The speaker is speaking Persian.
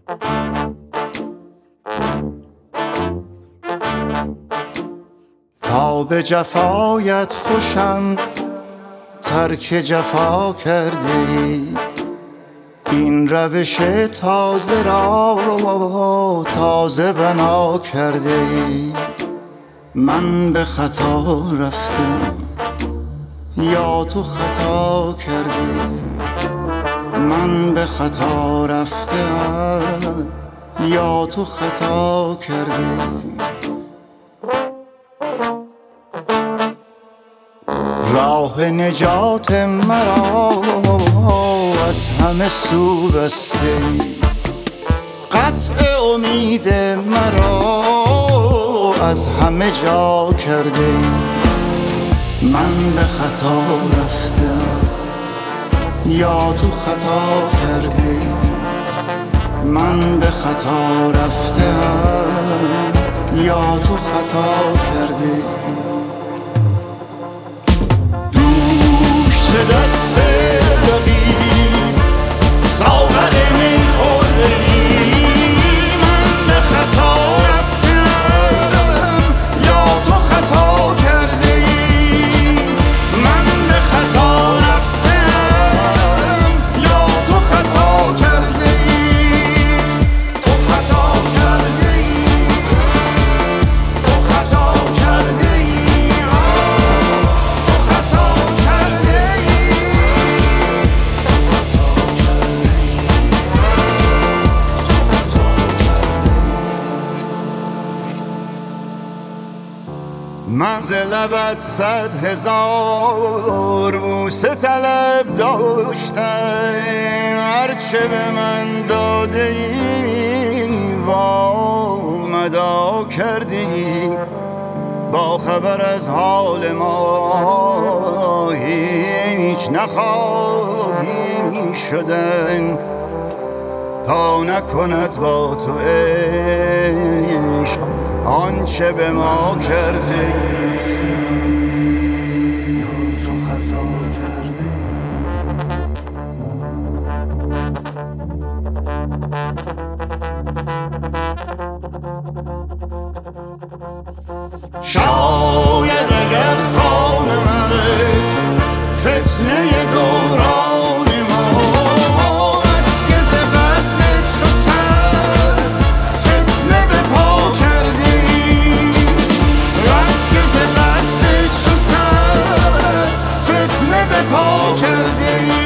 تا به جفایت خوشم ترک جفا کرده ای، این روش تازه را تازه بنا کرده ای. من به خطا رفتم یا تو خطا کردی، من به خطا رفتم یا تو خطا کردی. راه نجات مرا از همه سو بسته، قطع امید مرا از همه جا کرده. من به خطا رفتم یا تو خطا کردی، من به خطا رفتم یا تو خطا کردی. دست رقیب ساغر می خوردی، من به خطا رفتم یا تو خطا کردی، من به خطا رفتم یا تو خطا کردی. تو خطا کردی، تو خطا کردی، تو خطا کردی. من ز لبت 100,000 بوسه طلب داشتم، هرچه به من داده ای وامدا کردی. با خبر از حال ما هیچ نخواهی شدن، تا نکند با تو عشق آنچه به ما کرده. شاید اگر خانمت فتنه دوران ما است که ز قدرت چو سر فتنه به پا کردی، است که ز قدرت چو سر فتنه به پا کردی.